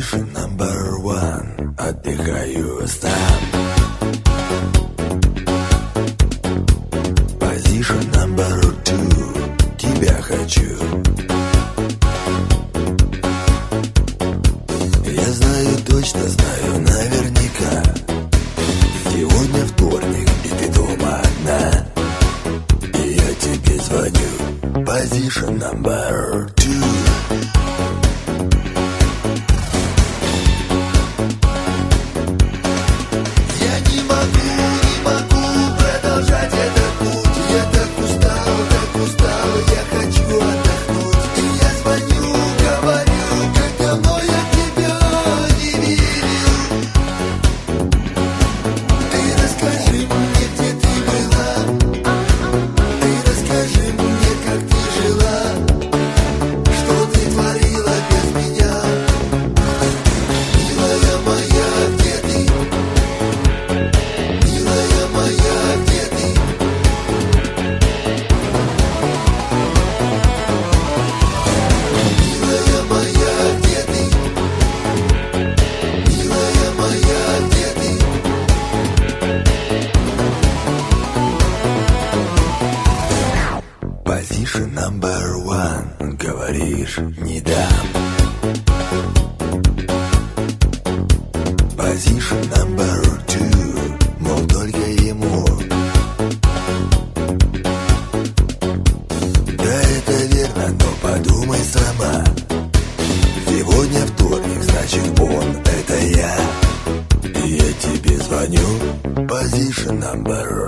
Position number one. Отдыхаю сам. Position number two. Тебя хочу. Я знаю, точно знаю, наверняка. Сегодня вторник, и ты дома одна. И я тебе звоню. Position number two. Position number one. Говоришь, не дам. Position number two. Мол, только ему. Да, это верно, но подумай сама. Сегодня вторник, значит он, это я. И я тебе звоню. Position number